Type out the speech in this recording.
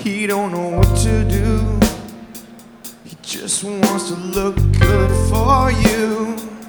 He don't know what to do. He just wants to look good for you.